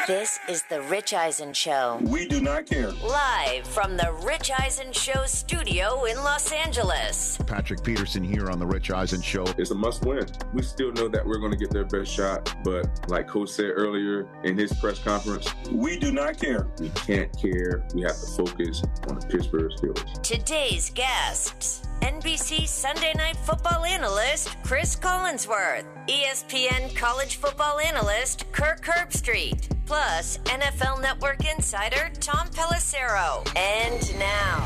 This is The Rich Eisen Show. We do not care. Live from The Rich Eisen Show studio in Los Angeles. Patrick Peterson here on The Rich Eisen Show. It's a must win. We still know that we're going to get their best shot, but like Coach said earlier in his press conference, we do not care. We can't care. We have to focus on the Pittsburgh Steelers. Today's guests: NBC Sunday Night Football analyst Chris Collinsworth, ESPN college football analyst Kirk Herbstreit, plus NFL Network insider Tom Pelissero. And now,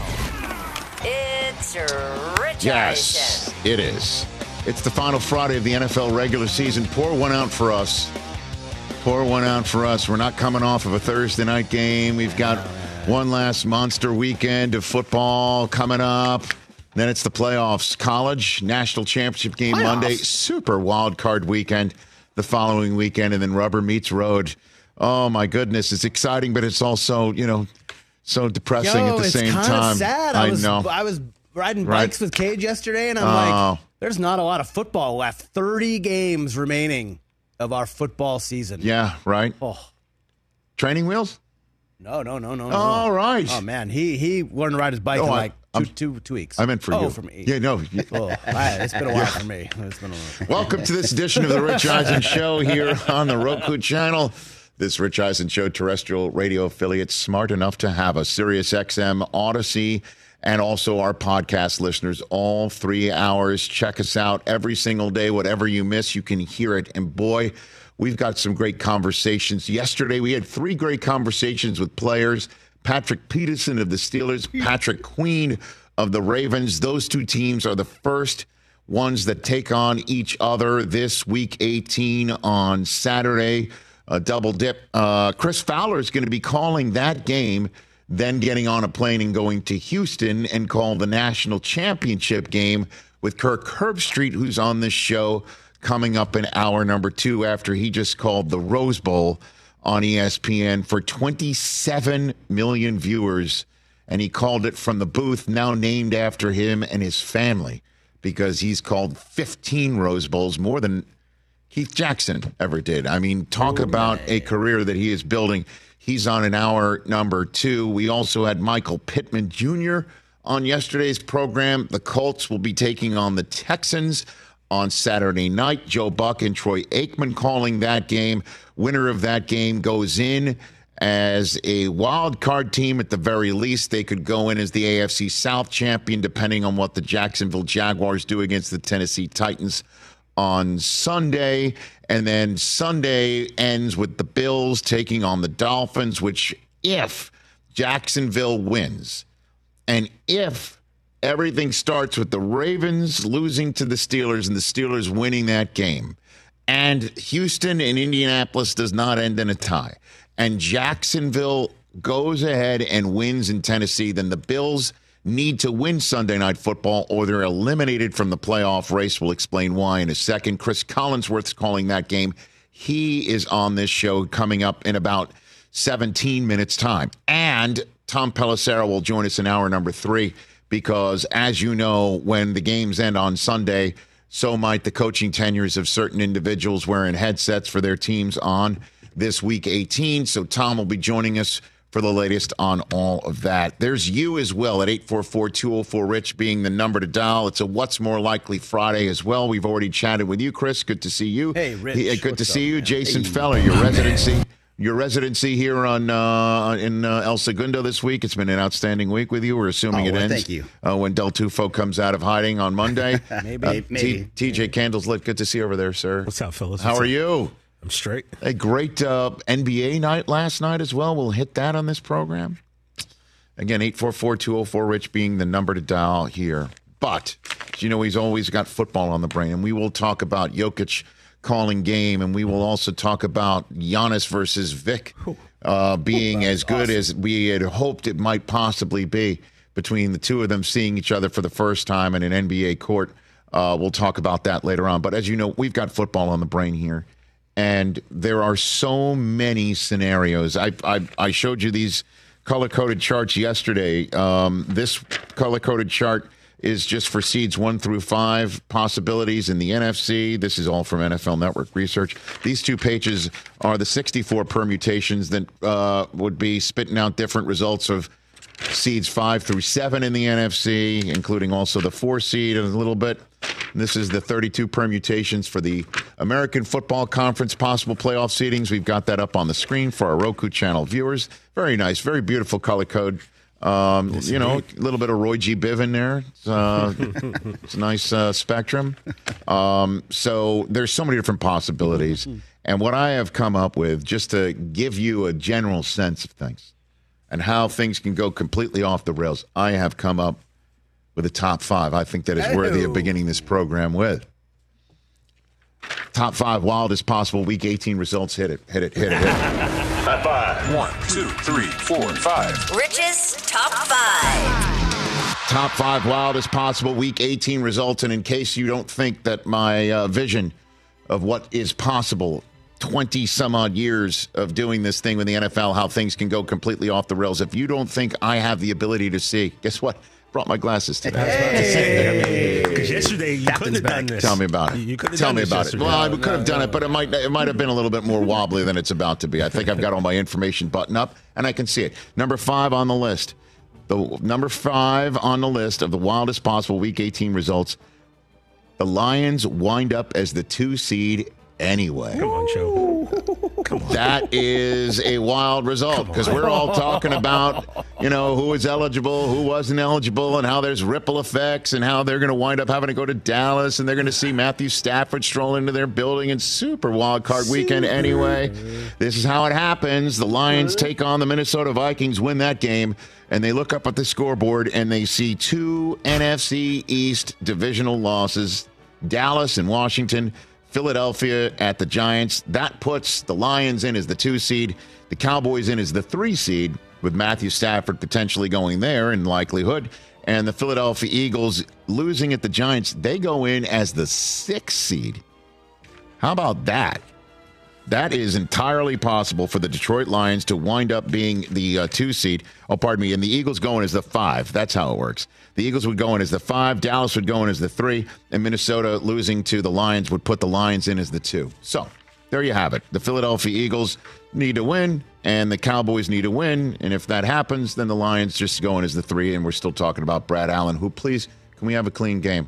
it's Rich Yes, Eisen. it is. It's the final Friday of the NFL regular season. Pour one out for us. Pour one out for us. We're not coming off of a Thursday night game. We've got one last monster weekend of football coming up. Then it's the playoffs. College, national championship game Monday. Super wild card weekend the following weekend. And then rubber meets road. Oh, my goodness. It's exciting, but it's also, so depressing at the same time. It's kind of sad. I was riding bikes with Cage yesterday, and I'm like, there's not a lot of football left. 30 games remaining of our football season. Yeah, right. Oh. Training wheels? No. All right. Oh, man. He learned to ride his bike in two weeks. I meant for you. Oh, for me. Yeah, no. It's been a while for me. It's been a while. Welcome to this edition of the Rich Eisen Show here on the Roku channel. This Rich Eisen Show terrestrial radio affiliate, smart enough to have a Sirius XM, Odyssey, and also our podcast listeners, all 3 hours. Check us out every single day. Whatever you miss, you can hear it. And boy, we've got some great conversations. Yesterday, we had 3 great conversations with players. Patrick Peterson of the Steelers, Patrick Queen of the Ravens. Those two teams are the first ones that take on each other this week 18 on Saturday. A double dip. Chris Fowler is going to be calling that game, then getting on a plane and going to Houston and call the national championship game with Kirk Herbstreit, who's on this show, coming up in hour number 2 after he just called the Rose Bowl on ESPN for 27 million viewers. And he called it from the booth, now named after him and his family, because he's called 15 Rose Bowls, more than Keith Jackson ever did. I mean, talk about a career that he is building. He's on an hour number 2. We also had Michael Pittman Jr. on yesterday's program. The Colts will be taking on the Texans on Saturday night. Joe Buck and Troy Aikman calling that game. Winner of that game goes in as a wild card team at the very least. They could go in as the AFC South champion, depending on what the Jacksonville Jaguars do against the Tennessee Titans on Sunday. And then Sunday ends with the Bills taking on the Dolphins, which if Jacksonville wins and if everything starts with the Ravens losing to the Steelers and the Steelers winning that game, and Houston and Indianapolis does not end in a tie, and Jacksonville goes ahead and wins in Tennessee, then the Bills need to win Sunday Night Football or they're eliminated from the playoff race. We'll explain why in a second. Chris Collinsworth's calling that game. He is on this show coming up in about 17 minutes' time. And Tom Pelissero will join us in hour number 3 because, as you know, when the games end on Sunday, so might the coaching tenures of certain individuals wearing headsets for their teams on this week 18. So Tom will be joining us for the latest on all of that. There's you as well at 844-204-RICH being the number to dial. It's a What's More Likely Friday as well. We've already chatted with you, Chris. Good to see you. Hey, Rich. Good to see you. Man? Jason Feller, your residency here in El Segundo this week. It's been an outstanding week with you. We're assuming it ends. Thank you. When Del Tufo comes out of hiding on Monday. Maybe. TJ Candleslit, good to see you over there, sir. What's up, fellas? How are you? I'm straight. A great NBA night last night as well. We'll hit that on this program. Again, 844-204-RICH being the number to dial here. But, he's always got football on the brain. And we will talk about Jokic calling game. And we will also talk about Giannis versus Vic being as good as we had hoped it might possibly be between the two of them seeing each other for the first time in an NBA court. We'll talk about that later on. But as you know, we've got football on the brain here. And there are so many scenarios. I showed you these color-coded charts yesterday. This color-coded chart is just for seeds 1 through 5 possibilities in the NFC. This is all from NFL Network research. These 2 pages are the 64 permutations that would be spitting out different results of seeds 5 through 7 in the NFC, including also the 4 seed and a little bit. This is the 32 permutations for the American Football Conference possible playoff seedings. We've got that up on the screen for our Roku channel viewers. Very nice, very beautiful color code. A little bit of Roy G. Biv in there. It's a nice spectrum. So there's so many different possibilities. And what I have come up with, just to give you a general sense of things and how things can go completely off the rails, I have come up with a top 5 I think that is worthy of beginning this program with. Top 5 wildest possible Week 18 results. Hit it. High 5. 1, 2, 3, 4, 5. Rich's Top 5. Top 5 wildest possible Week 18 results. And in case you don't think that my vision of what is possible, 20-some-odd years of doing this thing with the NFL, how things can go completely off the rails. If you don't think I have the ability to see, guess what? Brought my glasses today. Because yesterday you couldn't have done this. Tell me about it. You couldn't have Tell done me this about yesterday. it. Well, I could have done it, but it might have been a little bit more wobbly than it's about to be. I think I've got all my information buttoned up, and I can see it. Number 5 on the list. The number 5 on the list of the wildest possible Week 18 results. The Lions wind up as the 2 seed anyway. Come on, Joe. Come on. That is a wild result because we're all talking about, who was eligible, who wasn't eligible, and how there's ripple effects and how they're going to wind up having to go to Dallas and they're going to see Matthew Stafford stroll into their building in super wild card weekend anyway. This is how it happens. The Lions take on the Minnesota Vikings, win that game, and they look up at the scoreboard and they see 2 NFC East divisional losses, Dallas and Washington, Philadelphia at the Giants. That puts the Lions in as the 2 seed, the Cowboys in as the 3 seed, with Matthew Stafford potentially going there in likelihood, and the Philadelphia Eagles losing at the Giants. They go in as the 6th seed. How about that? That is entirely possible for the Detroit Lions to wind up being the 2 seed. Oh, pardon me. And the Eagles going as the 5. That's how it works. The Eagles would go in as the 5. Dallas would go in as the 3. And Minnesota losing to the Lions would put the Lions in as the 2. So there you have it. The Philadelphia Eagles need to win, and the Cowboys need to win. And if that happens, then the Lions just go in as the 3. And we're still talking about Brad Allen, who, please, can we have a clean game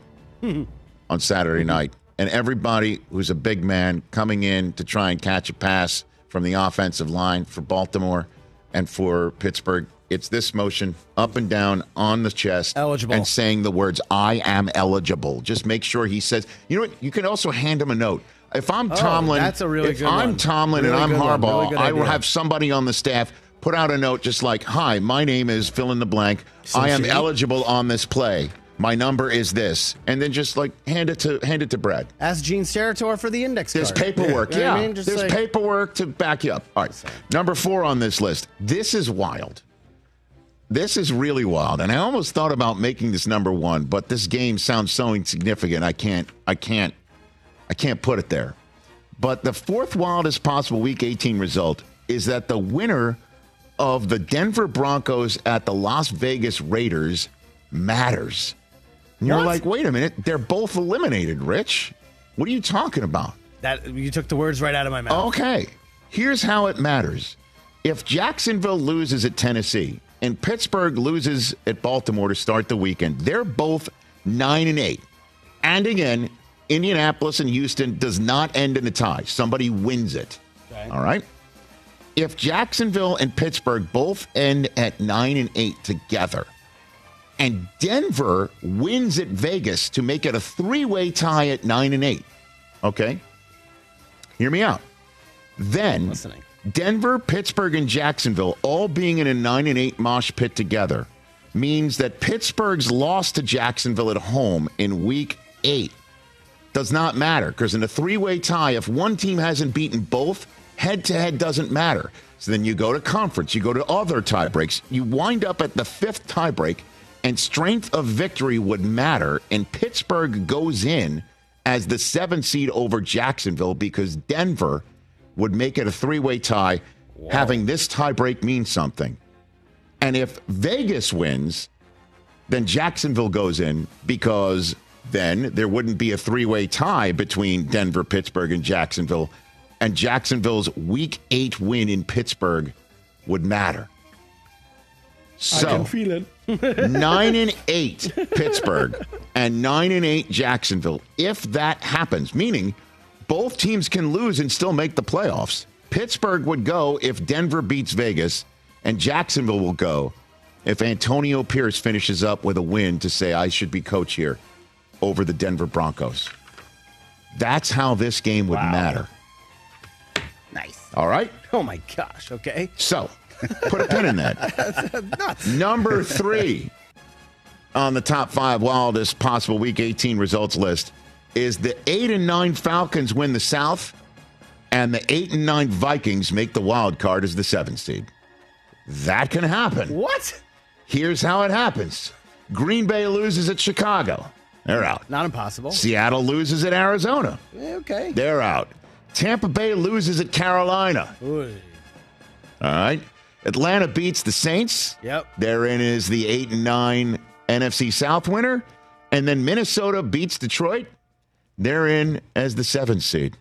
on Saturday night? And everybody who's a big man coming in to try and catch a pass from the offensive line for Baltimore and for Pittsburgh, it's this motion up and down on the chest eligible, and saying the words, I am eligible. Just make sure he says, you know what? You can also hand him a note. If I'm Tomlin, that's a really if good I'm one. Tomlin Really and I'm good one. Harbaugh, Really good I will idea. have somebody on the staff put out a note just like, hi, my name is fill in the blank. I am eligible on this play. My number is this, and then just like hand it to Brad. Ask Gene Steratore for the index There's card. paperwork, You know yeah. what I mean? Just There's like- paperwork to back you up. All right, number 4 on this list. This is wild. This is really wild, and I almost thought about making this number 1, but this game sounds so insignificant. I can't put it there. But the 4th wildest possible Week 18 result is that the winner of the Denver Broncos at the Las Vegas Raiders matters. And you're like, wait a minute, they're both eliminated, Rich. What are you talking about? That you took the words right out of my mouth. Okay, here's how it matters. If Jacksonville loses at Tennessee and Pittsburgh loses at Baltimore to start the weekend, they're both 9-8. And again, Indianapolis and Houston does not end in a tie. Somebody wins it. Okay. All right? If Jacksonville and Pittsburgh both end at 9-8 together, and Denver wins at Vegas to make it a 3-way tie at 9-8. Okay? Hear me out. Then Denver, Pittsburgh, and Jacksonville all being in a 9-8 mosh pit together means that Pittsburgh's loss to Jacksonville at home in Week 8 does not matter, because in a 3-way tie, if one team hasn't beaten both, head-to-head doesn't matter. So then you go to conference, you go to other tie breaks, you wind up at the 5th tie break, and strength of victory would matter, and Pittsburgh goes in as the 7th seed over Jacksonville because Denver would make it a 3-way tie. Having this tie break mean something. And if Vegas wins, then Jacksonville goes in because then there wouldn't be a three-way tie between Denver, Pittsburgh, and Jacksonville. And Jacksonville's Week 8 win in Pittsburgh would matter. So, I can feel it. 9-8 Pittsburgh and 9-8 Jacksonville. If that happens, meaning both teams can lose and still make the playoffs, Pittsburgh would go if Denver beats Vegas, and Jacksonville will go if Antonio Pierce finishes up with a win to say, I should be coach here over the Denver Broncos. That's how this game would matter. Nice. All right? Oh, my gosh. Okay. So, put a pin in that. Number 3 on the top 5 wildest possible Week 18 results list is the 8-9 Falcons win the South, and the 8-9 Vikings make the wild card as the 7th seed. That can happen. What? Here's how it happens. Green Bay loses at Chicago. They're out. Not impossible. Seattle loses at Arizona. Okay. They're out. Tampa Bay loses at Carolina. Oy. All right. Atlanta beats the Saints. Yep. Therein is the 8-9 NFC South winner. And then Minnesota beats Detroit. They're in as the 7th seed.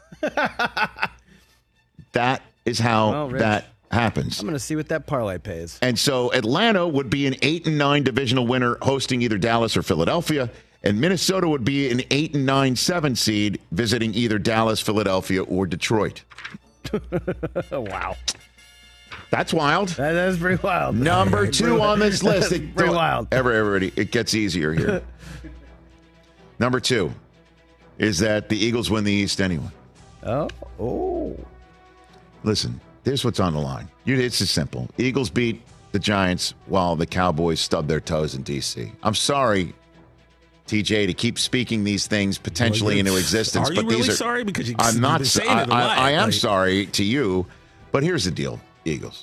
That is how that happens. I'm going to see what that parlay pays. And so Atlanta would be an 8-9 divisional winner hosting either Dallas or Philadelphia. And Minnesota would be an 8-9 7th seed visiting either Dallas, Philadelphia, or Detroit. Wow. That's wild. That is pretty wild. Number 2 on this list. Pretty wild. Everybody, it gets easier here. Number 2 is that the Eagles win the East anyway. Oh. Listen, here's what's on the line. It's just simple. Eagles beat the Giants while the Cowboys stubbed their toes in D.C. I'm sorry, TJ, to keep speaking these things potentially into existence. Are you really sorry? Because I'm not. I am like, sorry to you, but here's the deal, Eagles.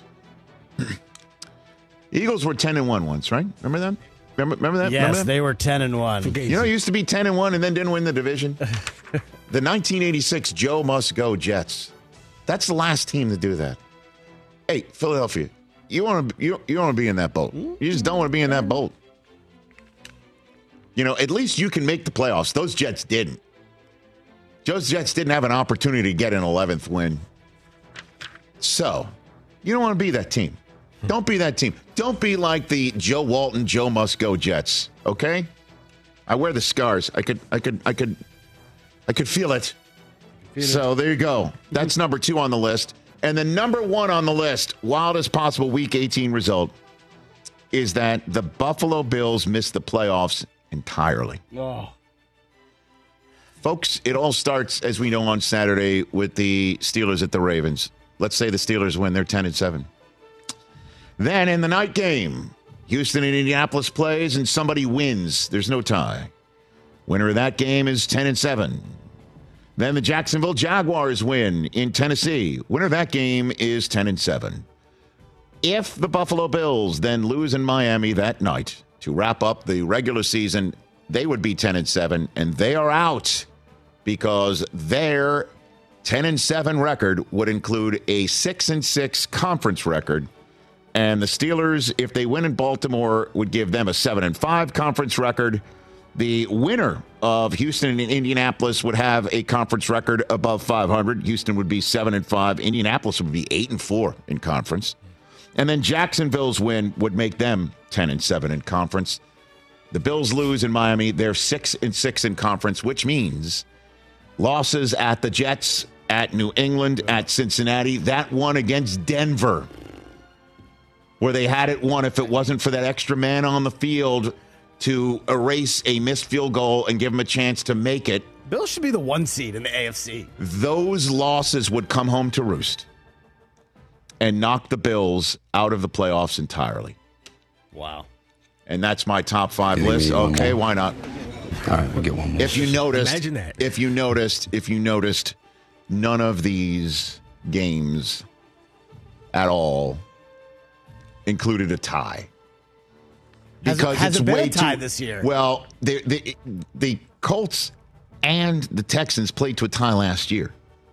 Eagles were 10-1 once, right? Remember that? Remember that? Yes, remember that? they were 10-1. You know, it used to be 10-1 and then didn't win the division. The 1986 Joe Must Go Jets. That's the last team to do that. Hey, Philadelphia, you want to be in that boat. You just don't want to be in that boat. You know, at least you can make the playoffs. Those Jets didn't. Those Jets didn't have an opportunity to get an 11th win. So, you don't want to be that team. Don't be that team. Don't be like the Joe Walton, Joe Must Go Jets. Okay? I wear the scars. I could feel it. So there you go. That's number 2 on the list. And the number 1 on the list, wildest possible Week 18 result, is that the Buffalo Bills missed the playoffs entirely. Oh. Folks, it all starts, as we know, on Saturday with the Steelers at the Ravens. Let's say the Steelers win. They're 10-7. Then in the night game, Houston and Indianapolis plays and somebody wins. There's no tie. Winner of that game is 10-7. Then the Jacksonville Jaguars win in Tennessee. Winner of that game is 10-7. If the Buffalo Bills then lose in Miami that night to wrap up the regular season, they would be 10-7, and they are out because their 10-7 record would include a 6-6 conference record. And the Steelers, if they win in Baltimore, would give them a 7-5 conference record. The winner of Houston and Indianapolis would have a conference record above 500. Houston would be 7-5. Indianapolis would be 8-4 in conference. And then Jacksonville's win would make them 10-7 in conference. The Bills lose in Miami. They're 6-6 in conference, which means losses at the Jets, at New England, at Cincinnati. That one against Denver, where they had it won if it wasn't for that extra man on the field to erase a missed field goal and give them a chance to make it. Bills should be the 1 seed in the AFC. Those losses would come home to roost and knock the Bills out of the playoffs entirely. Wow. And that's my top 5 list. Okay, why not? All right, we'll get one more. If you noticed, Imagine that. If you noticed, none of these games at all included a tie. Because has it been a tie this year? Well, the Colts and the Texans played to a tie last year.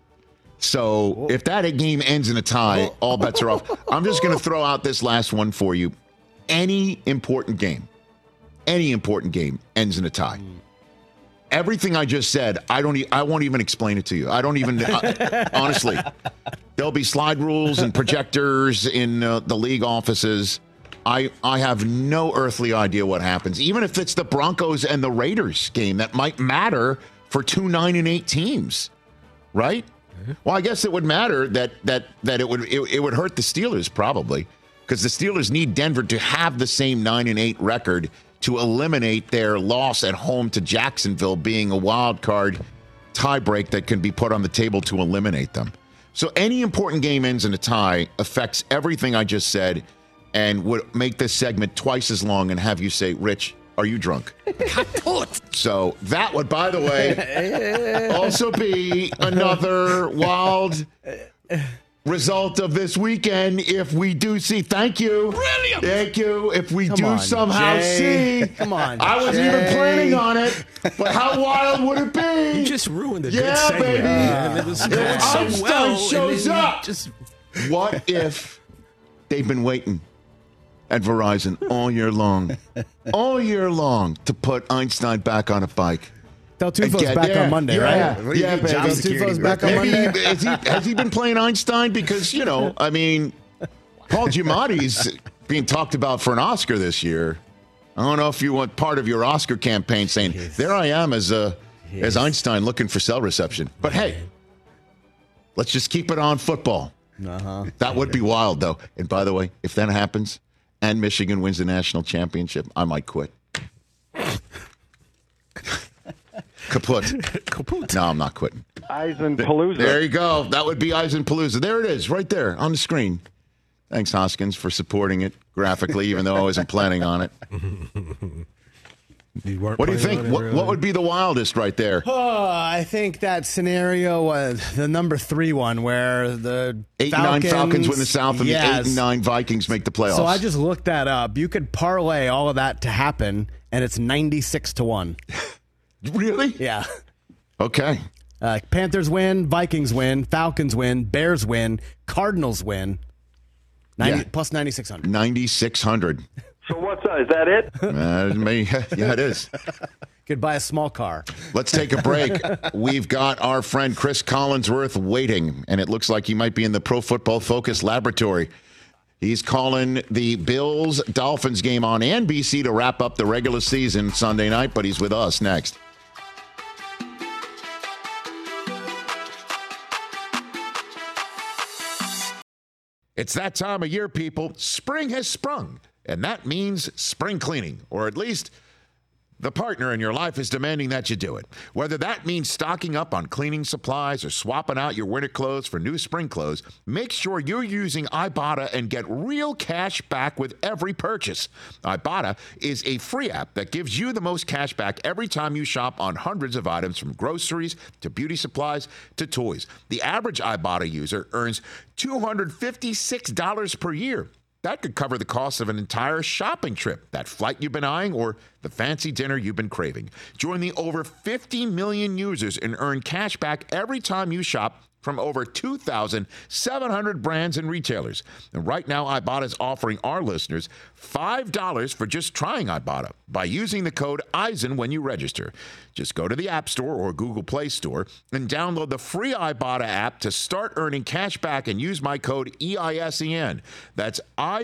So if that game ends in a tie, all bets are off. I'm just going to throw out this last one for you. Any important game any important game ends in a tie. Everything I just said, I won't even explain it to you. I don't even, honestly. There'll be slide rules and projectors in the league offices. I have no earthly idea what happens. Even if it's the Broncos and the Raiders game, that might matter for 2 9-8 teams, right? Well, I guess it would matter that it would hurt the Steelers probably, because the Steelers need Denver to have the same 9-8 record to eliminate their loss at home to Jacksonville being a wild card tiebreak that can be put on the table to eliminate them. So any important game ends in a tie affects everything I just said and would make this segment twice as long and have you say, Rich, are you drunk? So that would, by the way, also be another wild result of this weekend if we do see. Thank you. Brilliant. Thank you. If we somehow see. Come on. I wasn't even planning on it, but how wild would it be? You just ruined the good segment. Baby. It was Einstein shows up. What if they've been waiting at Verizon all year long to put Einstein back on a bike? Del Tufo's back on Monday, right? Yeah, baby. Del Tufo's back on Monday. Has he been playing Einstein? Because, Paul Giamatti's being talked about for an Oscar this year. I don't know if you want part of your Oscar campaign saying, there I am as Einstein looking for cell reception. But hey, let's just keep it on football. That would be wild, though. And by the way, if that happens and Michigan wins the national championship, I might quit. Kaput. No, I'm not quitting. Eisenpalooza. There you go. That would be Eisenpalooza. There it is, right there on the screen. Thanks, Hoskins, for supporting it graphically, even though I wasn't planning on it. What do you think? What would be the wildest right there? Oh, I think that scenario was the number 3 one where the 8-9 Falcons win the South and the 8-9 Vikings make the playoffs. So I just looked that up. You could parlay all of that to happen, and it's 96-1. Really? Yeah. Okay. Panthers win, Vikings win, Falcons win, Bears win, Cardinals win. Plus 9,600. 9,600. So what's that? Is that it? Yeah, it is. Could buy a small car. Let's take a break. We've got our friend Chris Collinsworth waiting, and it looks like he might be in the Pro Football Focus laboratory. He's calling the Bills-Dolphins game on NBC to wrap up the regular season Sunday night, but he's with us next. It's that time of year, people. Spring has sprung, and that means spring cleaning, or at least the partner in your life is demanding that you do it. Whether that means stocking up on cleaning supplies or swapping out your winter clothes for new spring clothes, make sure you're using Ibotta and get real cash back with every purchase. Ibotta is a free app that gives you the most cash back every time you shop on hundreds of items, from groceries to beauty supplies to toys. The average Ibotta user earns $256 per year. That could cover the cost of an entire shopping trip, that flight you've been eyeing, or the fancy dinner you've been craving. Join the over 50 million users and earn cash back every time you shop from over 2,700 brands and retailers. And right now, Ibotta is offering our listeners $5 for just trying Ibotta by using the code EISEN when you register. Just go to the App Store or Google Play Store and download the free Ibotta app to start earning cash back and use my code EISEN. That's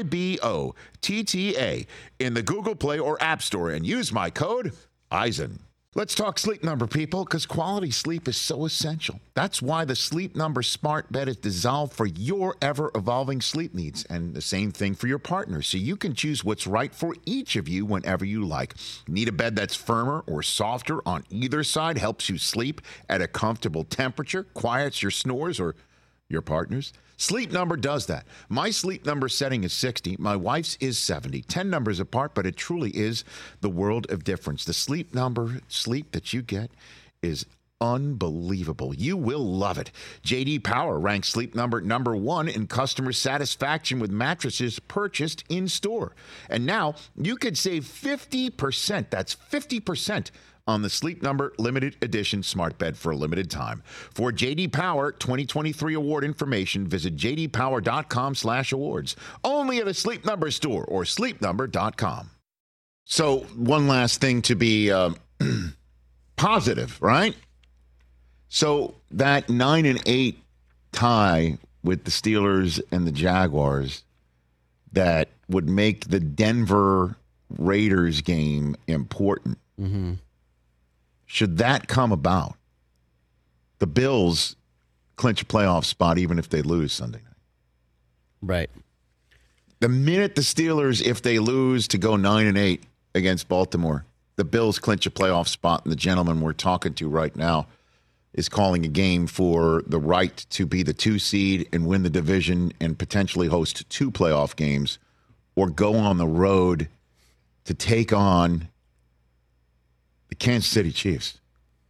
IBOTTA in the Google Play or App Store and use my code EISEN. Let's talk Sleep Number, people, because quality sleep is so essential. That's why the Sleep Number smart bed is designed for your ever-evolving sleep needs, and the same thing for your partner, so you can choose what's right for each of you whenever you like. Need a bed that's firmer or softer on either side, helps you sleep at a comfortable temperature, quiets your snores or your partner's? Sleep Number does that. My Sleep Number setting is 60. My wife's is 70. 10 numbers apart, but it truly is the world of difference. The Sleep Number sleep that you get is unbelievable. You will love it. J.D. Power ranks Sleep Number number 1 in customer satisfaction with mattresses purchased in store. And now you could save 50%. That's 50% on the Sleep Number limited edition smart bed for a limited time. For J.D. Power 2023 award information, visit jdpower.com/awards. Only at a Sleep Number store or sleepnumber.com. So one last thing to be positive, right? So that 9-8 tie with the Steelers and the Jaguars that would make the Denver Raiders game important. Mm-hmm. Should that come about, the Bills clinch a playoff spot even if they lose Sunday night. Right. The minute the Steelers, if they lose to go 9-8 against Baltimore, the Bills clinch a playoff spot, and the gentleman we're talking to right now is calling a game for the right to be the 2 seed and win the division and potentially host 2 playoff games or go on the road to take on the Kansas City Chiefs.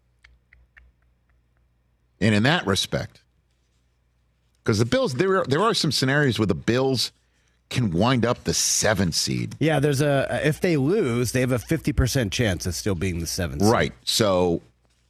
And in that respect, because the Bills, there are some scenarios where the Bills can wind up the 7th seed. Yeah, if they lose, they have a 50% chance of still being the 7th seed. Right. So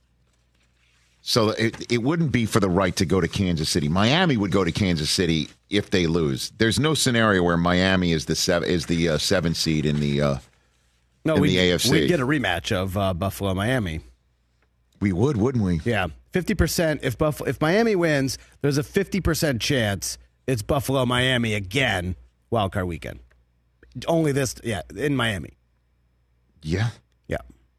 it wouldn't be for the right to go to Kansas City. Miami would go to Kansas City if they lose. There's no scenario where Miami is the 7th seed in the AFC. We'd get a rematch of Buffalo Miami. We would, wouldn't we? Yeah, 50%. If Miami wins, there's a 50% chance it's Buffalo Miami again. Wildcard weekend. Only this, in Miami. Yeah? Yeah.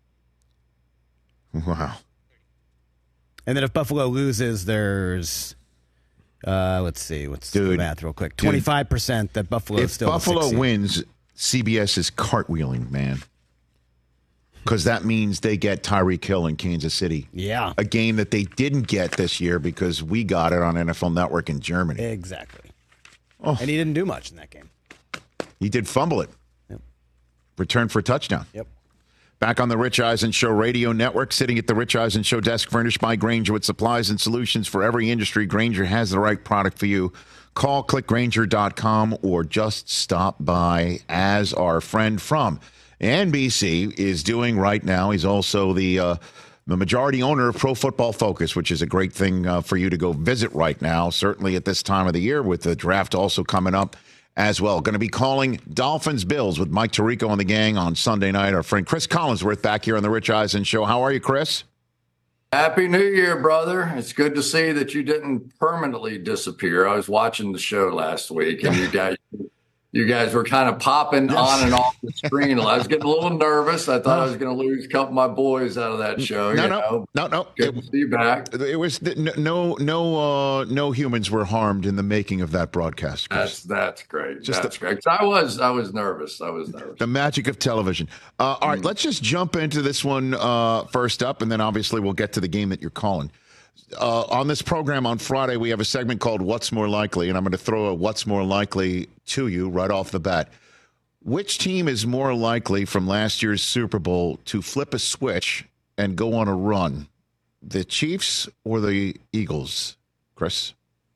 Wow. And then if Buffalo loses, there's, let's see, what's the math real quick? 25% that Buffalo is still. If Buffalo wins, CBS is cartwheeling, man. Because that means they get Tyreek Hill in Kansas City. Yeah. A game that they didn't get this year because we got it on NFL Network in Germany. Exactly. Oh. And he didn't do much in that game. He did fumble it. Yep. Return for a touchdown. Yep. Back on the Rich Eisen Show radio network, sitting at the Rich Eisen Show desk, furnished by Grainger with supplies and solutions for every industry. Grainger has the right product for you. Call clickgrainger.com or just stop by, as our friend from NBC is doing right now. He's also the majority owner of Pro Football Focus, which is a great thing for you to go visit right now, certainly at this time of the year with the draft also coming up as well. Going to be calling Dolphins-Bills with Mike Tirico and the gang on Sunday night. Our friend Chris Collinsworth back here on the Rich Eisen Show. How are you, Chris? Happy New Year, brother. It's good to see that you didn't permanently disappear. I was watching the show last week, and you guys were kind of popping on and off the screen. I was getting a little nervous. I thought I was going to lose a couple of my boys out of that show. No. Good to see you back. It was no humans were harmed in the making of that broadcast. Chris. That's great. That's great. I was nervous. The magic of television. All right, let's just jump into this one first up, and then obviously we'll get to the game that you're calling. On this program on Friday, we have a segment called What's More Likely, and I'm going to throw a What's More Likely to you right off the bat. Which team is more likely from last year's Super Bowl to flip a switch and go on a run? The Chiefs or the Eagles, Chris?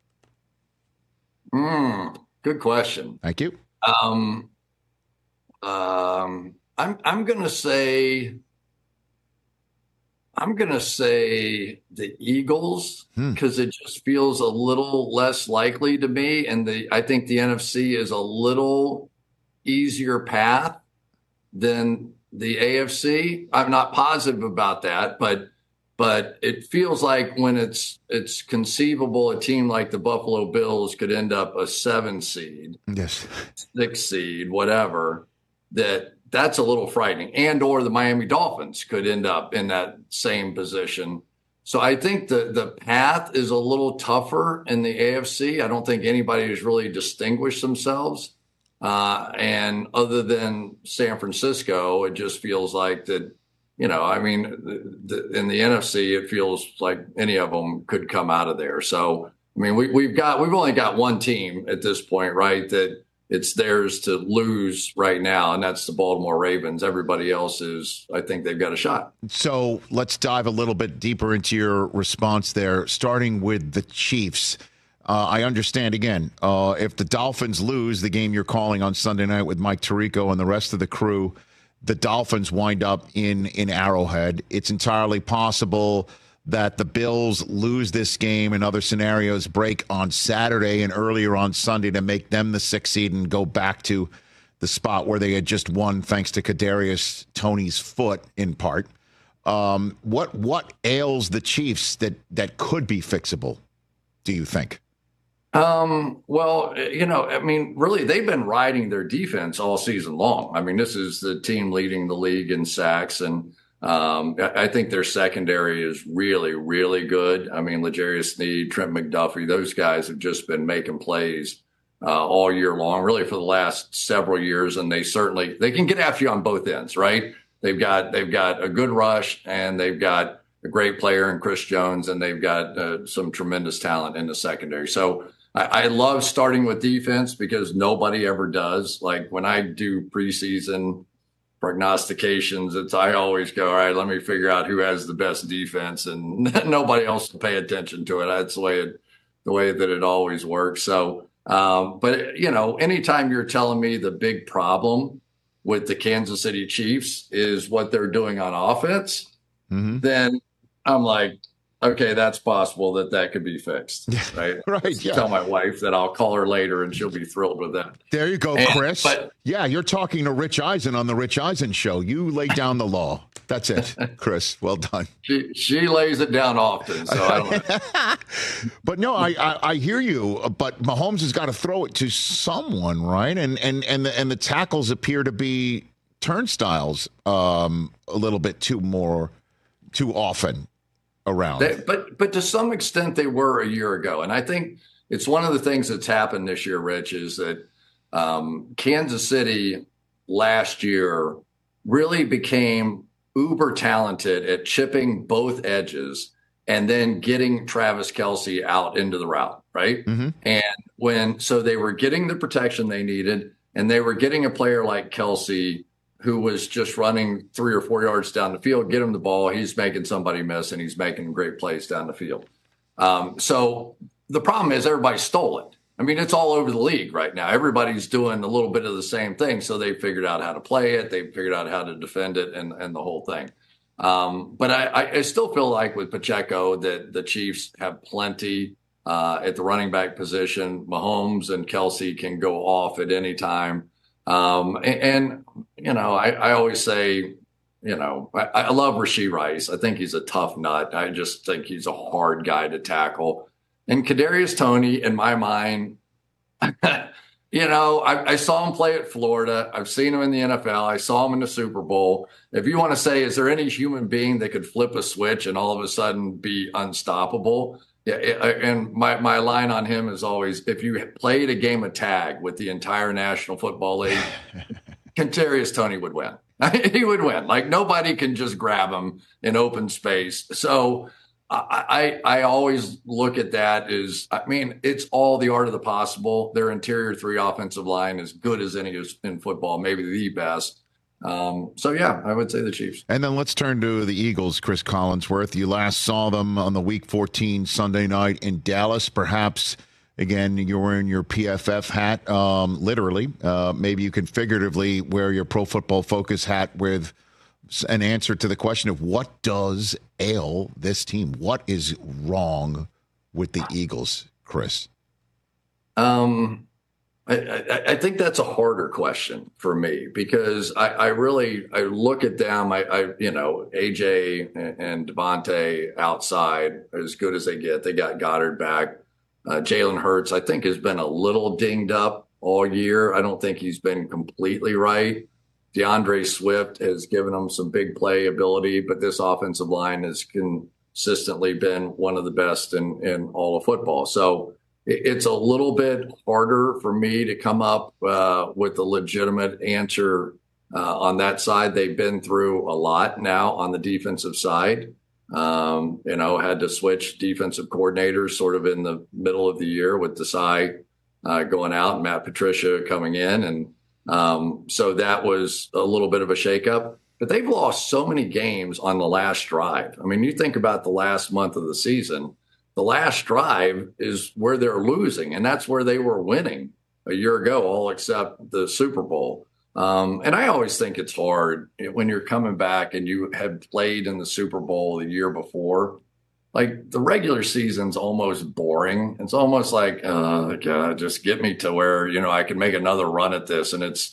Good question. Thank you. I'm going to say... I'm going to say the Eagles because it just feels a little less likely to me. And I think the NFC is a little easier path than the AFC. I'm not positive about that, but it feels like when it's conceivable a team like the Buffalo Bills could end up a 7 seed, 6 seed, whatever, that's a little frightening. And or the Miami Dolphins could end up in that same position. So I think the path is a little tougher in the AFC. I don't think anybody has really distinguished themselves. And other than San Francisco, it just feels like that, in the NFC, it feels like any of them could come out of there. So, we've only got one team at this point, right? That it's theirs to lose right now, and that's the Baltimore Ravens. Everybody else I think they've got a shot. So let's dive a little bit deeper into your response there, starting with the Chiefs. I understand, again, if the Dolphins lose the game you're calling on Sunday night with Mike Tirico and the rest of the crew, the Dolphins wind up in Arrowhead. It's entirely possible that the Bills lose this game and other scenarios break on Saturday and earlier on Sunday to make them the 6th seed and go back to the spot where they had just won thanks to Kadarius Toney's foot in part. What ails the Chiefs that could be fixable, do you think? Well, I mean, really, they've been riding their defense all season long. I mean, this is the team leading the league in sacks, and I think their secondary is really, really good. I mean, L'Jarius Sneed, Trent McDuffie, those guys have just been making plays all year long, really for the last several years, and they can get after you on both ends, right? They've got a good rush, and they've got a great player in Chris Jones, and they've got some tremendous talent in the secondary. So I love starting with defense because nobody ever does. Like when I do preseason prognostications, I always go, all right, let me figure out who has the best defense, and nobody else will pay attention to it. That's the way that it always works. So, but anytime you're telling me the big problem with the Kansas City Chiefs is what they're doing on offense, then I'm like, okay, that's possible that could be fixed, right? Right. Yeah. Tell my wife that I'll call her later and she'll be thrilled with that. There you go, Chris. Yeah, you're talking to Rich Eisen on the Rich Eisen Show. You lay down the law. That's it, Chris. Well done. She lays it down often, so I don't know. But no, I hear you. But Mahomes has got to throw it to someone, right? And the tackles appear to be turnstiles a little bit too often around. But to some extent they were a year ago. And I think it's one of the things that's happened this year, Rich, is that Kansas City last year really became uber talented at chipping both edges and then getting Travis Kelce out into the route, right? And so they were getting the protection they needed, and they were getting a player like Kelce who was just running 3 or 4 yards down the field, get him the ball, he's making somebody miss, and he's making great plays down the field. So the problem is everybody stole it. I mean, it's all over the league right now. Everybody's doing a little bit of the same thing, so they figured out how to play it, they figured out how to defend it, and the whole thing. But I still feel like with Pacheco that the Chiefs have plenty at the running back position. Mahomes and Kelce can go off at any time. I always say, I love Rashee Rice. I think he's a tough nut. I just think he's a hard guy to tackle. And Kadarius Toney, in my mind, I saw him play at Florida. I've seen him in the NFL. I saw him in the Super Bowl. If you want to say, is there any human being that could flip a switch and all of a sudden be unstoppable? Yeah, and my line on him is always, if you played a game of tag with the entire National Football League, Kadarius Toney would win. He would win. Like nobody can just grab him in open space. So I always look at that as, it's all the art of the possible. Their interior 3 offensive line is good as any in football, maybe the best. I would say the Chiefs. And then let's turn to the Eagles, Chris Collinsworth. You last saw them on the Week 14 Sunday night in Dallas. Perhaps, again, you're wearing your PFF hat, literally. Maybe you can figuratively wear your Pro Football Focus hat with an answer to the question of what does ail this team? What is wrong with the Eagles, Chris? I think that's a harder question for me because I look at them. AJ and Devontae outside as good as they get. They got Goddard back. Jalen Hurts, I think, has been a little dinged up all year. I don't think he's been completely right. DeAndre Swift has given them some big play ability, but this offensive line has consistently been one of the best in all of football. So it's a little bit harder for me to come up with a legitimate answer on that side. They've been through a lot now on the defensive side. Had to switch defensive coordinators sort of in the middle of the year with Desai going out and Matt Patricia coming in. And so that was a little bit of a shakeup. But they've lost so many games on the last drive. I mean, you think about the last month of the season, the last drive is where they're losing, and that's where they were winning a year ago, all except the Super Bowl. And I always think it's hard when you're coming back and you had played in the Super Bowl the year before. Like the regular season's almost boring. It's almost like, God, just get me to where, I can make another run at this. And it's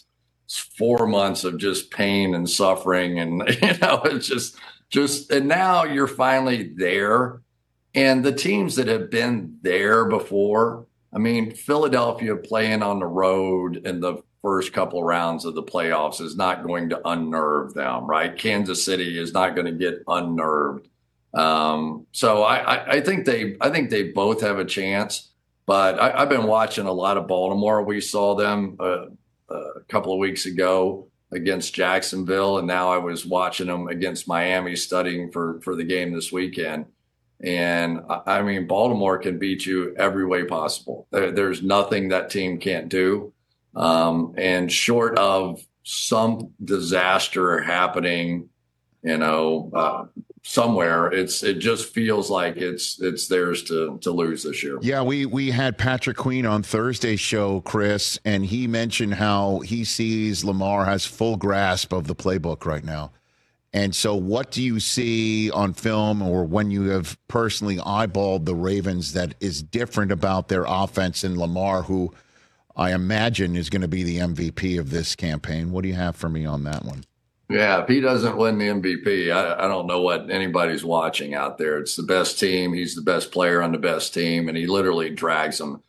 It's 4 months of just pain and suffering. And, it's just, and now you're finally there. And the teams that have been there before, I mean, Philadelphia playing on the road in the first couple of rounds of the playoffs is not going to unnerve them, right? Kansas City is not going to get unnerved. So I think they both have a chance. But I've been watching a lot of Baltimore. We saw them a couple of weeks ago against Jacksonville, and now I was watching them against Miami, studying for the game this weekend. And I mean, Baltimore can beat you every way possible. There's nothing that team can't do. And short of some disaster happening, somewhere, it just feels like it's theirs to lose this year. Yeah, we had Patrick Queen on Thursday's show, Chris, and he mentioned how he sees Lamar has full grasp of the playbook right now. And so what do you see on film or when you have personally eyeballed the Ravens that is different about their offense and Lamar, who I imagine is going to be the MVP of this campaign? What do you have for me on that one? Yeah, if he doesn't win the MVP, I don't know what anybody's watching out there. It's the best team. He's the best player on the best team, and he literally drags them.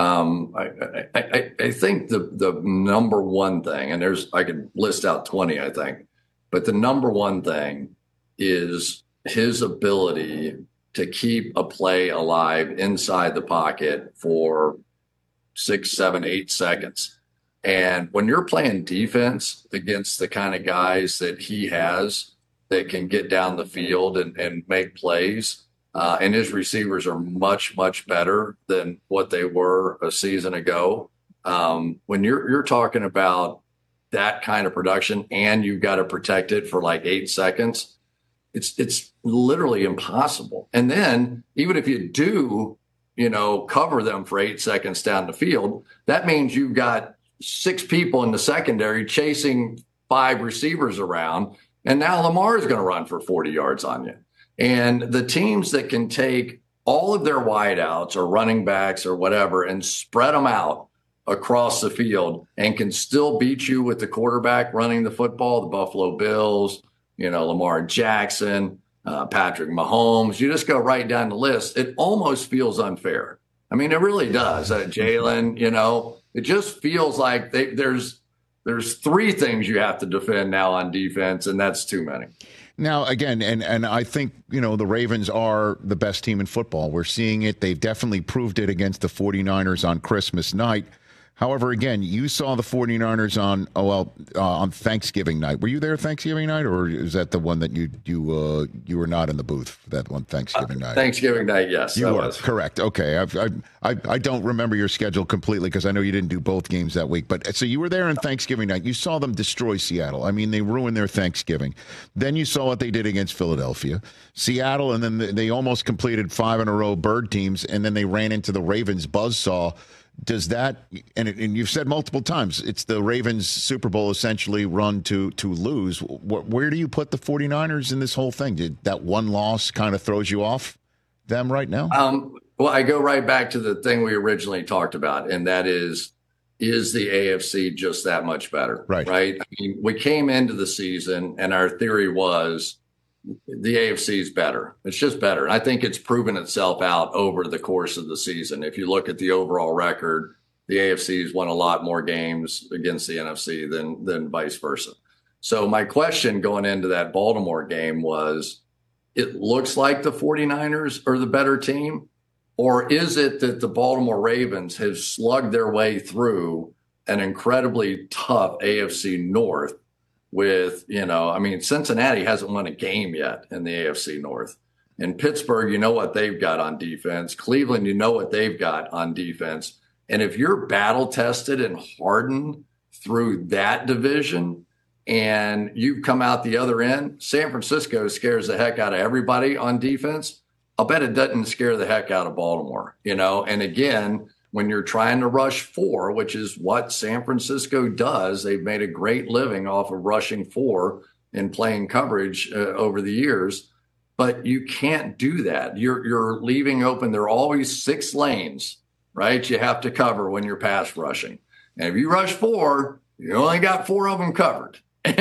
I think the number one thing, and I could list out 20, I think, but the number one thing is his ability to keep a play alive inside the pocket for 6, 7, 8 seconds. And when you're playing defense against the kind of guys that he has that can get down the field and make plays, and his receivers are much, much better than what they were a season ago. When you're talking about that kind of production and you've got to protect it for like 8 seconds, it's literally impossible. And then even if you do, cover them for 8 seconds down the field, that means you've got 6 people in the secondary chasing 5 receivers around. And now Lamar is going to run for 40 yards on you. And the teams that can take all of their wideouts or running backs or whatever and spread them out across the field and can still beat you with the quarterback running the football, the Buffalo Bills, Lamar Jackson, Patrick Mahomes, you just go right down the list. It almost feels unfair. I mean, it really does. Jalen, it just feels like there's 3 things you have to defend now on defense, and that's too many. Now, again, and I think, the Ravens are the best team in football. We're seeing it. They've definitely proved it against the 49ers on Christmas night. However, again, you saw the 49ers on Thanksgiving night. Were you there Thanksgiving night, or is that the one that you were not in the booth for that one Thanksgiving night? Thanksgiving night, yes. You were, correct. Okay. I don't remember your schedule completely because I know you didn't do both games that week. But so you were there on Thanksgiving night. You saw them destroy Seattle. I mean, they ruined their Thanksgiving. Then you saw what they did against Philadelphia, Seattle, and then they almost completed 5 in a row bird teams, and then they ran into the Ravens buzzsaw. Does that, and you've said multiple times, it's the Ravens Super Bowl essentially run to lose. Where do you put the 49ers in this whole thing? Did that one loss kind of throws you off them right now? Well, I go right back to the thing we originally talked about, and that is the AFC just that much better? Right. I mean, we came into the season and our theory was the AFC is better. It's just better. And I think it's proven itself out over the course of the season. If you look at the overall record, the AFC has won a lot more games against the NFC than vice versa. So my question going into that Baltimore game was, it looks like the 49ers are the better team, or is it that the Baltimore Ravens have slugged their way through an incredibly tough AFC North with, Cincinnati hasn't won a game yet in the AFC North. And Pittsburgh, you know what they've got on defense. Cleveland, you know what they've got on defense. And if you're battle tested and hardened through that division and you come out the other end, San Francisco scares the heck out of everybody on defense. I'll bet it doesn't scare the heck out of Baltimore, And again, when you're trying to rush 4, which is what San Francisco does, they've made a great living off of rushing 4 and playing coverage over the years. But you can't do that. You're leaving open. There are always 6 lanes, right? You have to cover when you're pass rushing. And if you rush 4, You only got 4 of them covered.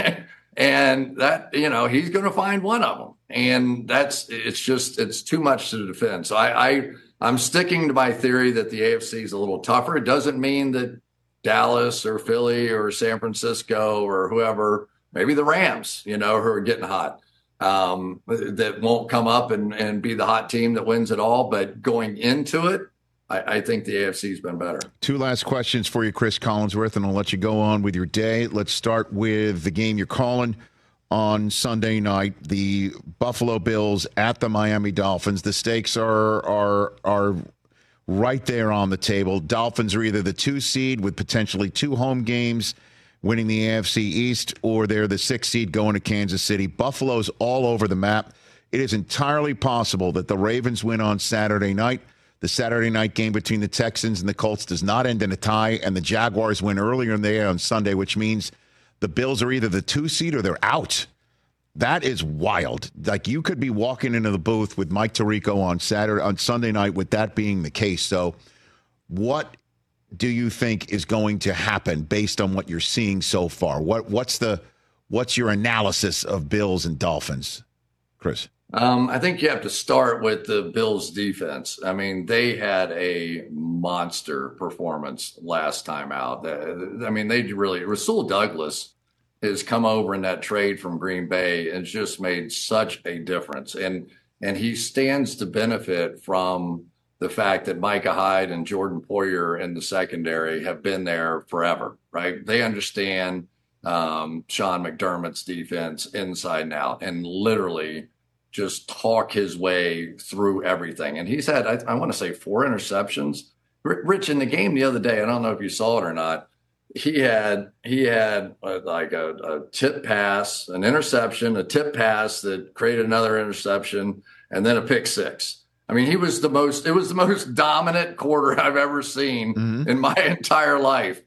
And that, he's going to find one of them. And it's too much to defend. So I'm sticking to my theory that the AFC is a little tougher. It doesn't mean that Dallas or Philly or San Francisco or whoever, maybe the Rams, who are getting hot, that won't come up and be the hot team that wins it all. But going into it, I think the AFC has been better. 2 last questions for you, Chris Collinsworth, and I'll let you go on with your day. Let's start with the game you're calling on Sunday night, the Buffalo Bills at the Miami Dolphins. The stakes are right there on the table. Dolphins are either the 2 seed with potentially 2 home games winning the AFC East, or they're the 6 seed going to Kansas City. Buffalo's all over the map. It is entirely possible that the Ravens win on Saturday night. The Saturday night game between the Texans and the Colts does not end in a tie, and the Jaguars win earlier in the day on Sunday, which means the Bills are either the 2 seed or they're out. That is wild. Like, you could be walking into the booth with Mike Tirico on Sunday night with that being the case. So what do you think is going to happen based on what you're seeing so far? What's your analysis of Bills and Dolphins, Chris? I think you have to start with the Bills defense. I mean, they had a monster performance last time out. Rasul Douglas has come over in that trade from Green Bay and just made such a difference. And he stands to benefit from the fact that Micah Hyde and Jordan Poyer in the secondary have been there forever, right? They understand Sean McDermott's defense inside and out, and literally just talk his way through everything. And he's had, I want to say, 4 interceptions. Rich, in the game the other day, I don't know if you saw it or not, he had like a tip pass, an interception, a tip pass that created another interception, and then a pick 6. I mean, it was the most dominant quarter I've ever seen in my entire life.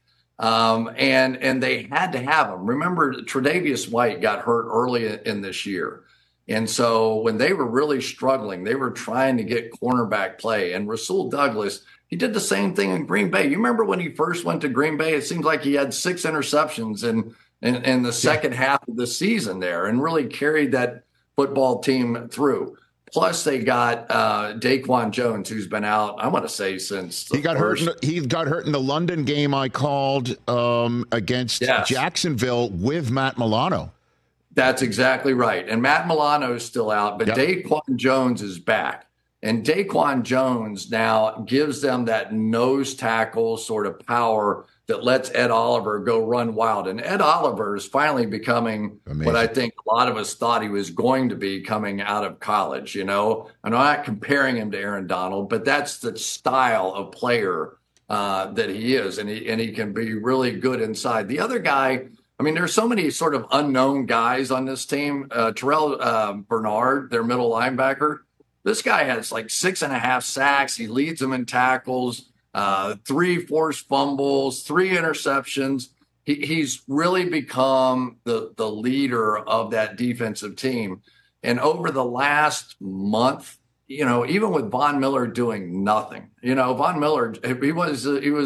And they had to have him. Remember, Tre'Davious White got hurt early in this year. And so when they were really struggling, they were trying to get cornerback play. And Rasul Douglas, he did the same thing in Green Bay. You remember when he first went to Green Bay, it seems like he had 6 interceptions in the second half of the season there, and really carried that football team through. Plus, they got Daquan Jones, who's been out, I want to say, since he got hurt. He got hurt in the London game I called against Jacksonville with Matt Milano. That's exactly right. And Matt Milano is still out, but Daquan Jones is back. And Daquan Jones now gives them that nose tackle sort of power that lets Ed Oliver go run wild. And Ed Oliver is finally becoming what I think a lot of us thought he was going to be coming out of college. I'm not comparing him to Aaron Donald, but that's the style of player that he is. And he can be really good inside. The other guy, I mean, there's so many sort of unknown guys on this team. Terrell Bernard, their middle linebacker, this guy has like 6.5 sacks. He leads them in tackles, 3 forced fumbles, 3 interceptions. He's really become the leader of that defensive team. And over the last month, even with Von Miller doing nothing, Von Miller, he was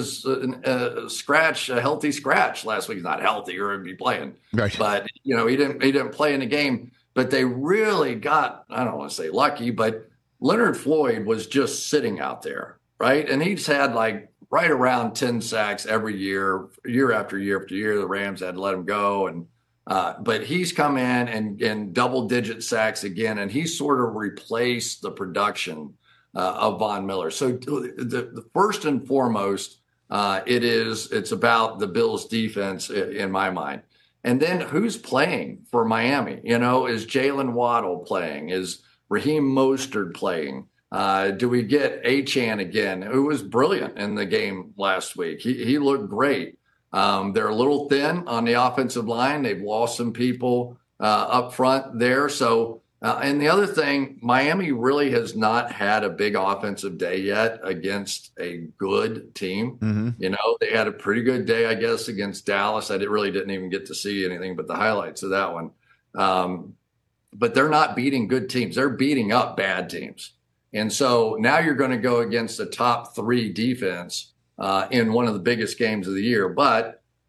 a healthy scratch last week. He's not healthy or he'd be playing, right. But he didn't play in the game. But they really got, I don't want to say lucky, but Leonard Floyd was just sitting out there, right? And he's had like right around 10 sacks every year, year after year after year. The Rams had to let him go, and but he's come in and double-digit sacks again, and he sort of replaced the production of Von Miller. So the first and foremost, it's about the Bills' defense in my mind. And then who's playing for Miami? Is Jalen Waddle playing? Is Raheem Mostert playing? Do we get Achane again, who was brilliant in the game last week? He looked great. They're a little thin on the offensive line. They've lost some people up front there. So, and the other thing, Miami really has not had a big offensive day yet against a good team. Mm-hmm. They had a pretty good day, I guess, against Dallas. I really didn't even get to see anything but the highlights of that one. But they're not beating good teams. They're beating up bad teams. And so now you're going to go against the top 3 defense in one of the biggest games of the year. But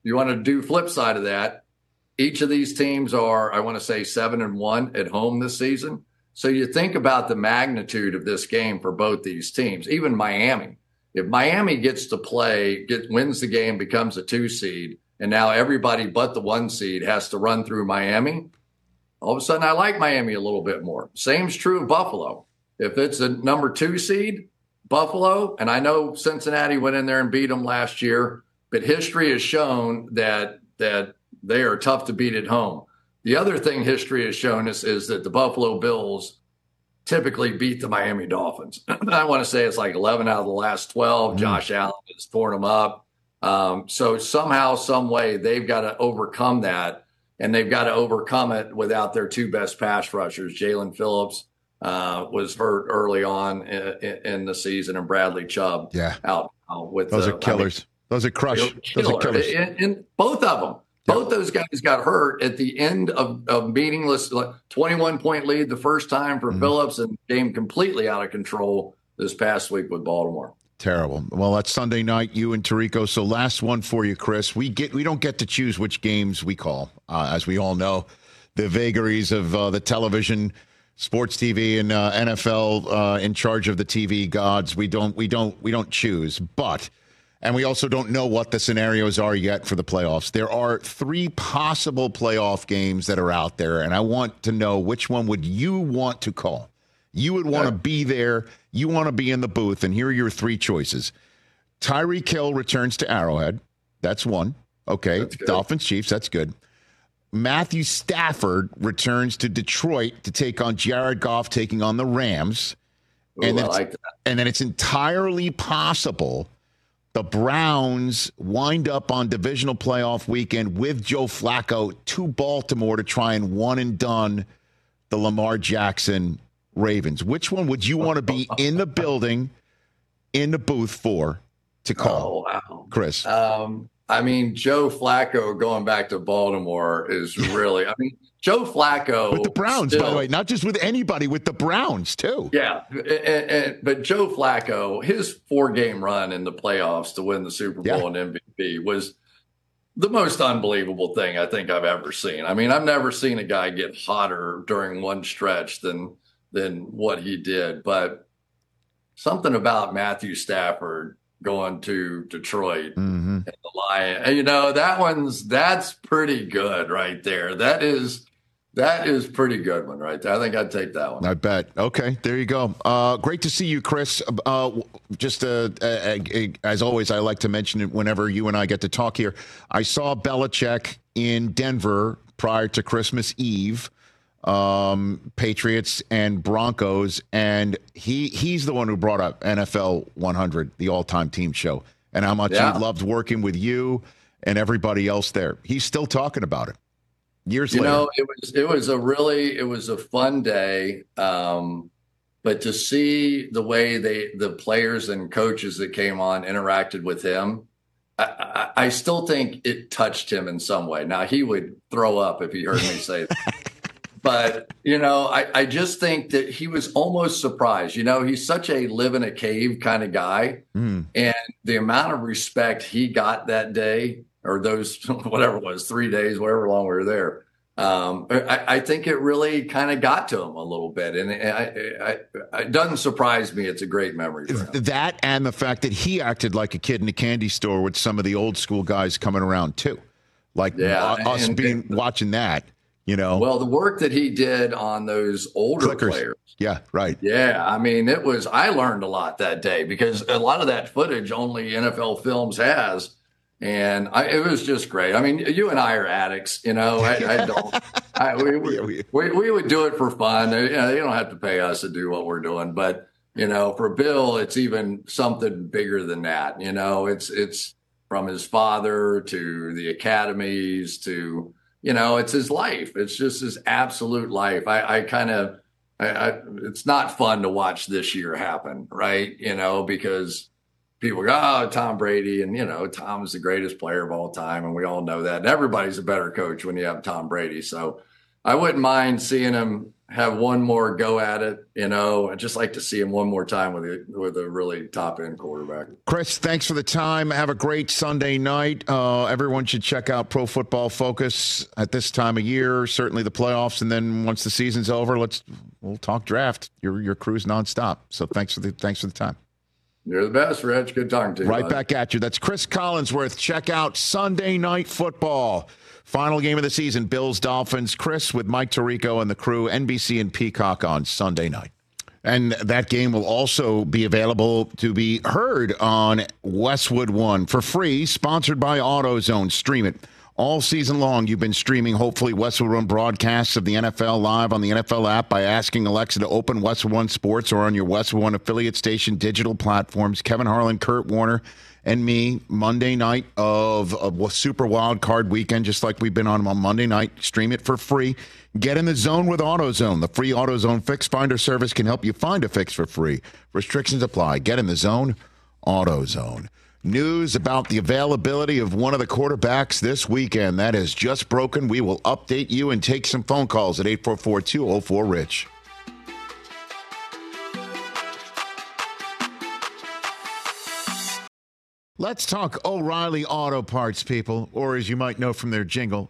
you want to do flip side of that, each of these teams are, I want to say, 7-1 at home this season. So you think about the magnitude of this game for both these teams, even Miami. If Miami gets to play, wins the game, becomes a 2 seed, and now everybody but the 1 seed has to run through Miami, all of a sudden I like Miami a little bit more. Same's true of Buffalo. If it's a number 2 seed, Buffalo, and I know Cincinnati went in there and beat them last year, but history has shown that they are tough to beat at home. The other thing history has shown us is that the Buffalo Bills typically beat the Miami Dolphins. I want to say it's like 11 out of the last 12. Josh Allen has torn them up. So somehow, some way, they've got to overcome that, and they've got to overcome it without their 2 best pass rushers. Jalen Phillips was hurt early on in the season, and Bradley Chubb out with those are killers. Those are crush. Those are killers. And both of them. Both those guys got hurt at the end of meaningless 21-point lead the first time for Phillips, and game completely out of control this past week with Baltimore. Terrible. Well, that's Sunday night, you and Tirico. So last one for you, Chris. We don't get to choose which games we call, as we all know. The vagaries of the television, sports TV, and NFL in charge of the TV gods. We don't choose, but. And we also don't know what the scenarios are yet for the playoffs. There are 3 possible playoff games that are out there, and I want to know which one would you want to call. You would want to be there. You want to be in the booth, and here are your 3 choices. Tyreek Hill returns to Arrowhead. That's one. Okay. Dolphins, Chiefs, that's good. Matthew Stafford returns to Detroit to take on Jared Goff, taking on the Rams. Ooh, I like that. And then it's entirely possible the Browns wind up on divisional playoff weekend with Joe Flacco to Baltimore to try and one and done the Lamar Jackson Ravens. Which one would you want to be in the building, in the booth for to call? Oh, wow. Chris? I mean, Joe Flacco going back to Baltimore is really, Joe Flacco. With the Browns, by the way, not just with anybody, with the Browns, too. Yeah. But Joe Flacco, his 4-game run in the playoffs to win the Super Bowl and MVP was the most unbelievable thing I think I've ever seen. I've never seen a guy get hotter during one stretch than what he did. But something about Matthew Stafford going to Detroit and the Lions, that's pretty good right there. That is pretty good one right there. I think I'd take that one. I bet. Okay, there you go. Great to see you, Chris. Just as always, I like to mention it whenever you and I get to talk here. I saw Belichick in Denver prior to Christmas Eve, Patriots and Broncos, and he's the one who brought up NFL 100, the all-time team show, and how much he loved working with you and everybody else there. He's still talking about it. Years later. It was a fun day. But to see the way the players and coaches that came on interacted with him, I still think it touched him in some way. Now, he would throw up if he heard me say that. But, I just think that he was almost surprised. He's such a live in a cave kind of guy. And the amount of respect he got that day, or those, whatever it was, 3 days, whatever long we were there, I think it really kind of got to him a little bit. And it doesn't surprise me. It's a great memory for him. That and the fact that he acted like a kid in a candy store with some of the old school guys coming around, too. Like us watching that. Well, the work that he did on those older players. Yeah, right. Yeah, I learned a lot that day because a lot of that footage only NFL Films has. And it was just great. You and I are addicts, we would do it for fun. They don't have to pay us to do what we're doing. But, for Bill, it's even something bigger than that. It's from his father to the academies to, it's his life. It's just his absolute life. It's not fun to watch this year happen, right? Because people go, Tom Brady, and, Tom's the greatest player of all time, and we all know that. And everybody's a better coach when you have Tom Brady. So I wouldn't mind seeing him have one more go at it. I'd just like to see him one more time with a really top end quarterback. Chris, thanks for the time. Have a great Sunday night. Everyone should check out Pro Football Focus at this time of year. Certainly the playoffs, and then once the season's over, we'll talk draft. Your crew's nonstop. So thanks for the time. You're the best, Rich. Good talking to you. Right back at you. That's Chris Collinsworth. Check out Sunday Night Football. Final game of the season, Bills-Dolphins. Chris with Mike Tirico and the crew, NBC and Peacock on Sunday night. And that game will also be available to be heard on Westwood One for free, sponsored by AutoZone. Stream it. All season long, you've been streaming, hopefully, Westwood One broadcasts of the NFL live on the NFL app by asking Alexa to open Westwood One Sports or on your Westwood One affiliate station digital platforms. Kevin Harlan, Kurt Warner, and me, Monday night of Super Wild Card Weekend, just like we've been on Monday night. Stream it for free. Get in the zone with AutoZone. The free AutoZone Fix Finder service can help you find a fix for free. Restrictions apply. Get in the zone, AutoZone. News about the availability of one of the quarterbacks this weekend. That has just broken. We will update you and take some phone calls at 844-204-RICH. Let's talk O'Reilly Auto Parts, people, or as you might know from their jingle,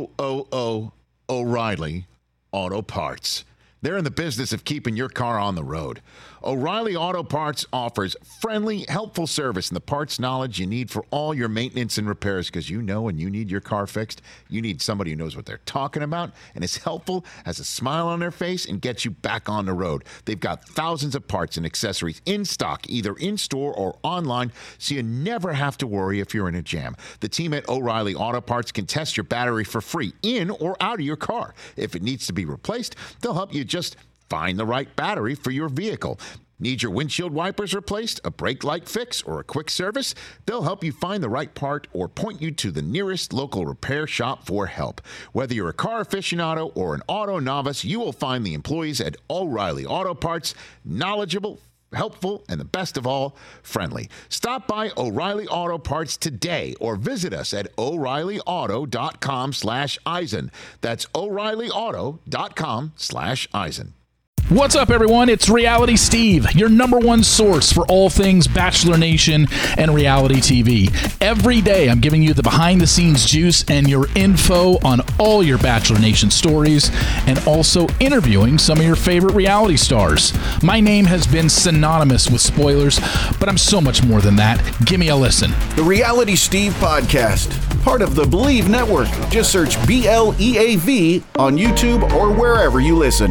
O'Reilly Auto Parts. They're in the business of keeping your car on the road. O'Reilly Auto Parts offers friendly, helpful service and the parts knowledge you need for all your maintenance and repairs, because you know when you need your car fixed, you need somebody who knows what they're talking about and is helpful, has a smile on their face, and gets you back on the road. They've got thousands of parts and accessories in stock, either in-store or online, so you never have to worry if you're in a jam. The team at O'Reilly Auto Parts can test your battery for free in or out of your car. If it needs to be replaced, they'll help you just find the right battery for your vehicle. Need your windshield wipers replaced, a brake light fix, or a quick service? They'll help you find the right part or point you to the nearest local repair shop for help. Whether you're a car aficionado or an auto novice, you will find the employees at O'Reilly Auto Parts knowledgeable, helpful, and the best of all, friendly. Stop by O'Reilly Auto Parts today or visit us at O'ReillyAuto.com/Eisen. That's O'ReillyAuto.com/Eisen. What's up, everyone? It's Reality Steve, your number one source for all things Bachelor Nation and reality TV. Every day, I'm giving you the behind-the-scenes juice and your info on all your Bachelor Nation stories, and also interviewing some of your favorite reality stars. My name has been synonymous with spoilers, but I'm so much more than that. Give me a listen. The Reality Steve Podcast, part of the Believe Network. Just search BLEAV on YouTube or wherever you listen.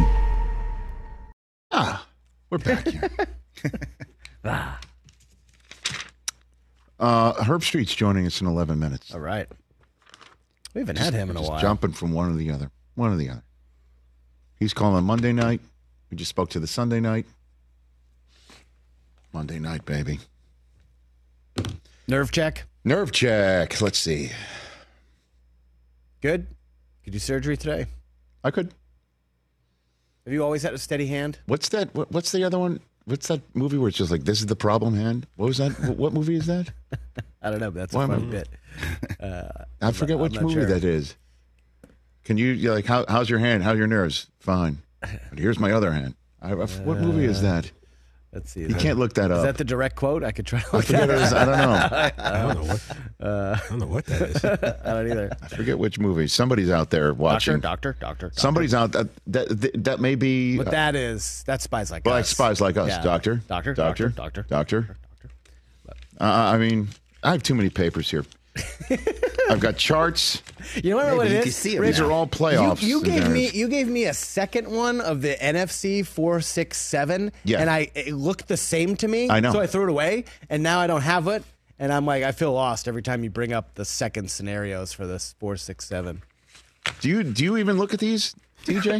We're back here. Herb Street's joining us in 11 minutes. All right. We haven't had him in a while. Jumping from one to the other. He's calling Monday night. We just spoke to the Sunday night. Monday night, baby. Nerve check? Nerve check. Let's see. Good? Could do surgery today? I could. Have you always had a steady hand? What's that? What's the other one? What's that movie where it's just like, this is the problem hand? What was that? What movie is that? I don't know, but that's a funny bit. I forget which movie that is. Can you're like, how's your hand? How are your nerves? Fine. But here's my other hand. What movie is that? Let's see. You can't look that up. Is that the direct quote? I could try to look I don't know. I don't know what that is. I don't either. I forget which movie. Somebody's out there watching. Doctor. Somebody's out that may be. What that is? That's Spies Like Us. Spies Like Us. Yeah. Doctor. I mean, I have too many papers here. I've got charts. You know what it is? These are all playoffs. You gave me a second one of the NFC 4-6-7, and it looked the same to me. I know. So I threw it away, and now I don't have it, and I'm like, I feel lost every time you bring up the second scenarios for this 4-6-7. Do you even look at these, DJ?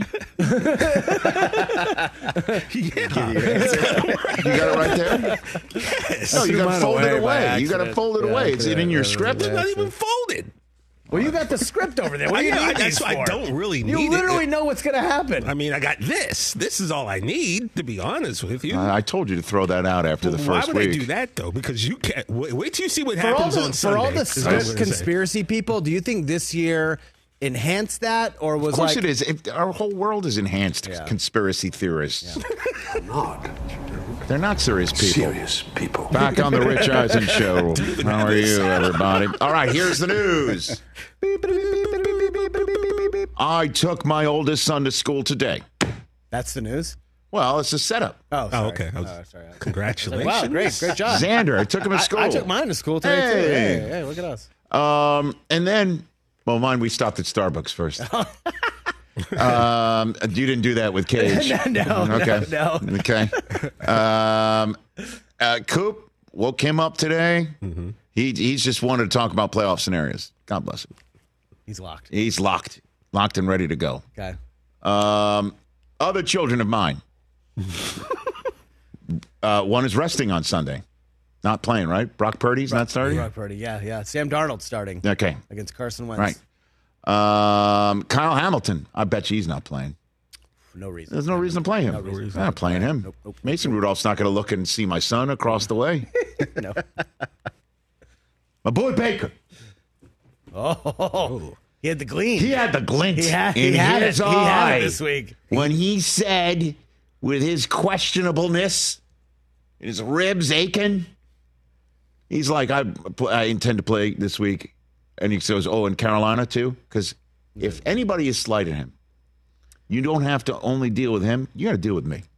Yeah. You got it right there? Yes. No, you got to fold it away. You got to fold it away. It's in your script. It's not even folded. Well, you got the script over there. What do you need these for? I don't really need it. You literally know what's going to happen. I mean, I got this. This is all I need, to be honest with you. I told you to throw that out after the first week. Why would I do that, though? Because you can't. Wait till you see what happens on Sunday. For all the conspiracy people, do you think this year enhance that, or was Of course like, it is. Our whole world is enhanced conspiracy theorists. Not. They're not serious people. Serious people. Back on the Rich Eisen Show. How are you, everybody? All right, here's the news. I took my oldest son to school today. That's the news? Well, it's a setup. Oh, sorry. okay. Sorry. Congratulations. Wow, great job. Xander, I took him to school. I took mine to school today, too. Hey, look at us. And then, well, mine, we stopped at Starbucks first. You didn't do that with Cage. No. Okay. Coop woke him up today. Mm-hmm. He's just wanted to talk about playoff scenarios. God bless him. He's locked. He's locked and ready to go. Okay. Other children of mine. One is resting on Sunday. Not playing, right? Brock Purdy's not starting? Brock Purdy, yeah. Sam Darnold starting. Okay. Against Carson Wentz. Right. Kyle Hamilton. I bet you he's not playing. No reason. There's no reason to play him. I'm not playing him. Nope. Mason Rudolph's not going to look and see my son across the way. No. My boy Baker. Oh. He had the gleam. He had the glint He had his it. eye. He had it this week. When he said, with his questionableness, his ribs aching, he's like, I intend to play this week. And he says, in Carolina too? Because if anybody is slighting him, you don't have to only deal with him. You got to deal with me.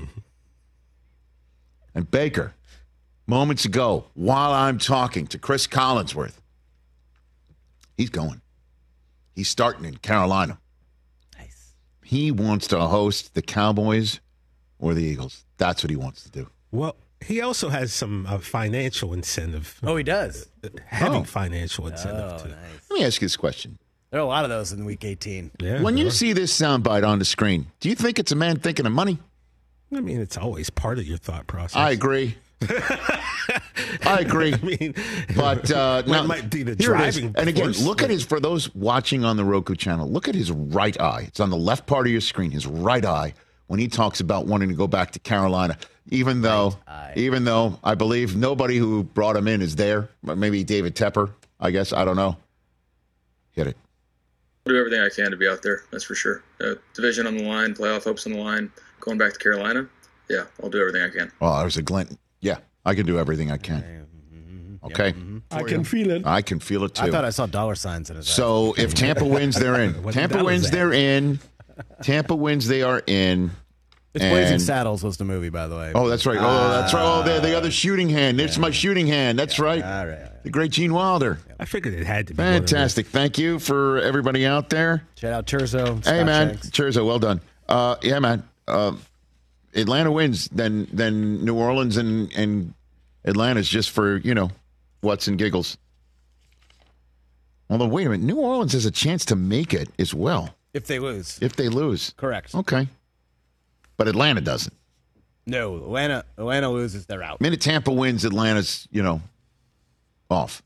And Baker, moments ago, while I'm talking to Chris Collinsworth, he's going. He's starting in Carolina. Nice. He wants to host the Cowboys or the Eagles. That's what he wants to do. Well, he also has some financial incentive. Oh, he does? Having financial incentive, too. Nice. Let me ask you this question. There are a lot of those in Week 18. Yeah, when you see this soundbite on the screen, do you think it's a man thinking of money? I mean, it's always part of your thought process. I agree. I agree. I mean, but now, might be the here it is. driving And again, force. look at his, for those watching on the Roku channel, look at his right eye. It's on the left part of your screen, his right eye, when he talks about wanting to go back to Carolina, even though I believe nobody who brought him in is there. Maybe David Tepper, I guess. I don't know. Hit it. I'll do everything I can to be out there, that's for sure. Division on the line, playoff hopes on the line, going back to Carolina. Yeah, I'll do everything I can. Well, there's a glint. Yeah, I can do everything I can. Okay. I can feel it. I can feel it, too. I thought I saw dollar signs in his eyes. So if Tampa wins, they're in. Tampa wins, they're in. Tampa wins, they are in. It's Blazing Saddles was the movie, by the way. Oh, that's right. That's right. Oh, the other shooting hand. It's my shooting hand. That's right. All right. The great Gene Wilder. I figured it had to be. Fantastic. Thank you for everybody out there. Shout out Churzo. Hey, man. Churzo, well done. Yeah, man. Atlanta wins, then New Orleans and Atlanta's just for, what's and giggles. Although, wait a minute. New Orleans has a chance to make it as well. If they lose. Correct. Okay. But Atlanta doesn't. No, Atlanta loses, they're out. Minute Tampa wins, Atlanta's, off.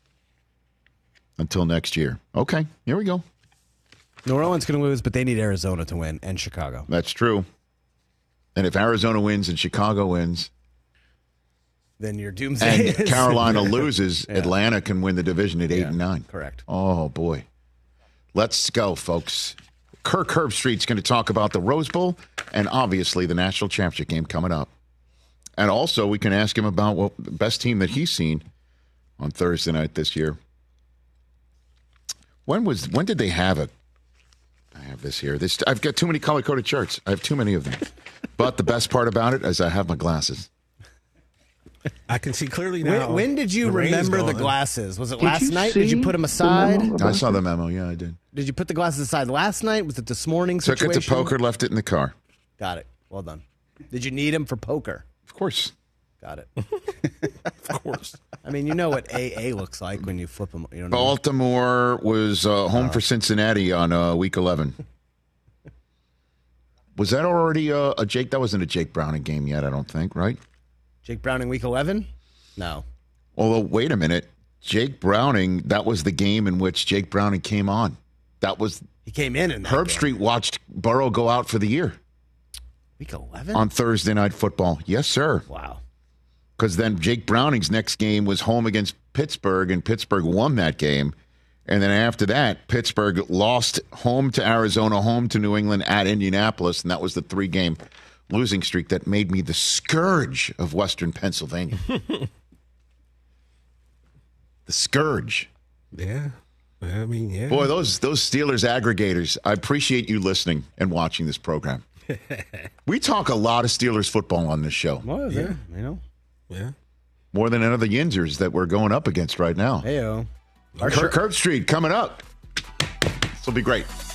Until next year. Okay, here we go. New Orleans going to lose, but they need Arizona to win and Chicago. That's true. And if Arizona wins and Chicago wins, then your doomsday and Carolina loses, Atlanta can win the division at 8 and 9. Correct. Oh, boy. Let's go, folks. Kirk Herbstreit's going to talk about the Rose Bowl and obviously the national championship game coming up. And also, we can ask him about the best team that he's seen on Thursday night this year. When did they have it? I have this here. I've got too many color-coded charts. I have too many of them. But the best part about it is I have my glasses. I can see clearly now. When did you remember the glasses? Was it last night? Did you put them aside? I saw the memo. Yeah, I did. Did you put the glasses aside last night? Was it this morning situation? Took it to poker, left it in the car. Got it. Well done. Did you need them for poker? Of course. Got it. Of course. I mean, you know what AA looks like when you flip them. You don't know. Baltimore was home for Cincinnati on week 11. Was that already a Jake? That wasn't a Jake Browning game yet, I don't think, right? Jake Browning week 11? No. Although, wait a minute. Jake Browning, that was the game in which Jake Browning came on. He came in that Herbstreit watched Burrow go out for the year. Week 11? On Thursday Night Football. Yes, sir. Wow. Because then Jake Browning's next game was home against Pittsburgh, and Pittsburgh won that game. And then after that, Pittsburgh lost home to Arizona, home to New England, at Indianapolis, and that was the 3-game losing streak that made me the scourge of Western Pennsylvania. The scourge. Yeah. I mean, yeah. Boy, those Steelers aggregators, I appreciate you listening and watching this program. We talk a lot of Steelers football on this show. Well, yeah. You know. Yeah. More than any of the Yinzers that we're going up against right now. Heyo. Kirk Street coming up. This will be great.